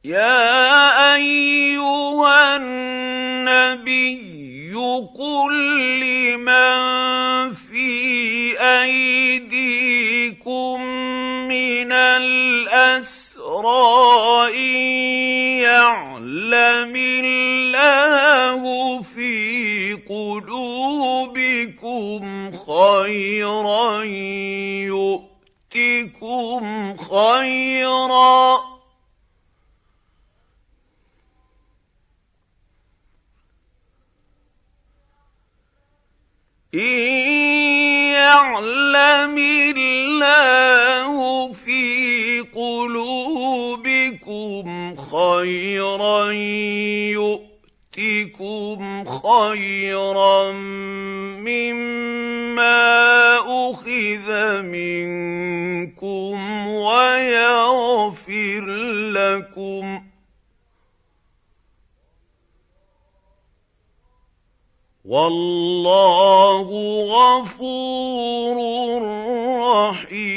يَا أَيُّهَا النَّبِيُّ قُل لِّمَن فِي أَيْدِيكُم مِّنَ الْأَسْرَىٰ إِن يَعْلَمِ اللَّهُ فِي قُلُوبِكُمْ خَيْرًا يُؤْتِكُمْ خَيْرًا إِن يَعْلَمِ اللَّهُ فِي قُلُوبِكُمْ خَيْرًا يُؤْتِكُمْ خَيْرًا مِّمَّا أُخِذَ مِنكُمْ وَيَغْفِرْ لَكُمْ ۗ وَاللَّهُ غَفُورٌ رَّحِيمٌ.